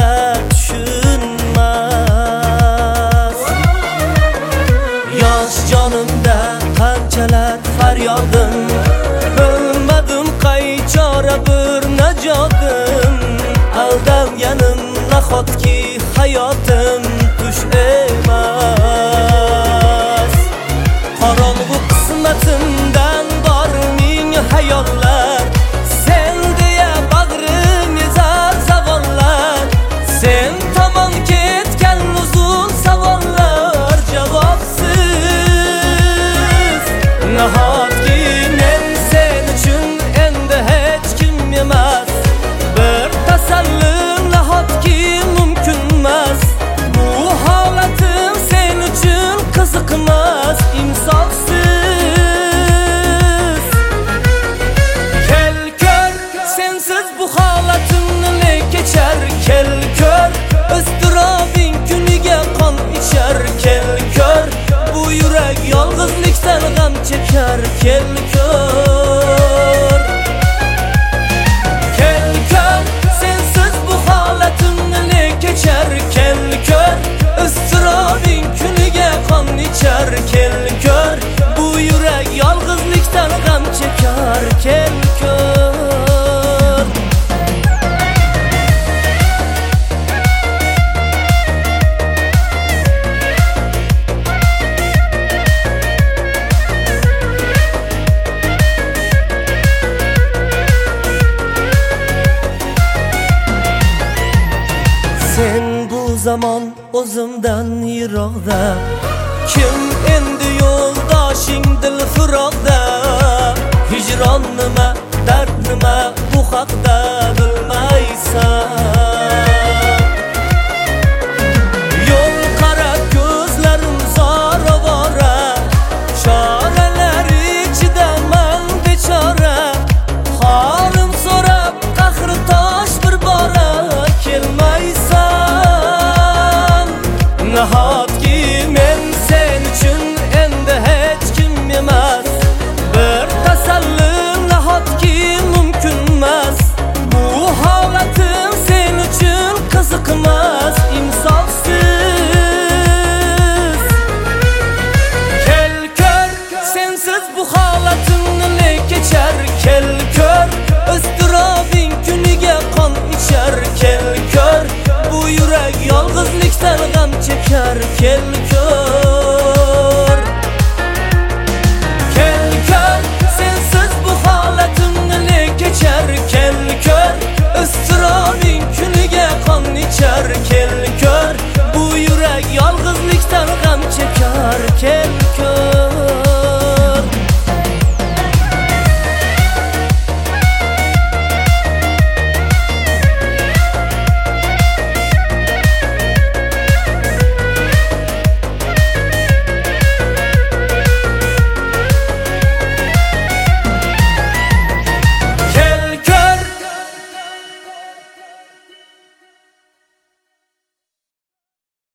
esa tushunmas. Yosh jonimda qanchalar faryodim, bilmadim qaychora bir najotim. Aldanganim nahotki hayotim tush emas. Qorong'u qismatimdan bor ming hayollar, sen deya bag'rim ezar savollar. Sen tomon ketgan uzun savollar javobsiz. Nahotki men sen uchun endi hech kim emas. Bir tasalli nahotki mumkin emas. Bu holatim sen uchun qiziqmas, insofsiz. Kel ko'r, sensiz bu holatimni ne kechar. Kel ko'r, o'stirobing kuniga qon ichar. Kel ko'r, bu yurak yolg'izlikdan g'am chekar. Kel ko'r, kel ko'r, sensiz bu holatimni ne kechar. Kel ko'r, o'stirobing kuniga qon ichar. Kel ko'r, bu yurak yolg'izlikdan g'am chekar. Kel ko'r. Sen bu zamon o'zimdan yiroqda, kim endi yo'ldoshing dil firoqda. Hijron nima, dard nima, bu haqda bilmaysan. Yo'l qarab ko'zlarim zoravora, choralar ichidaman bechora. Holim so'rab qahri tosh bir bora kelmaysan. Nahotki men sen uchun endi hech kim emas. Bir tasalli nahotki mumkin emas. Bu holatim sen uchun qiziqmas, insofsiz. Kel ko'r, sensiz bu holatimni ne kechar. Kel ko'r, o'stirobing kuniga qon ichar. Kel ko'r, bu yurak yolg'izlikdan g'am chekar. Kel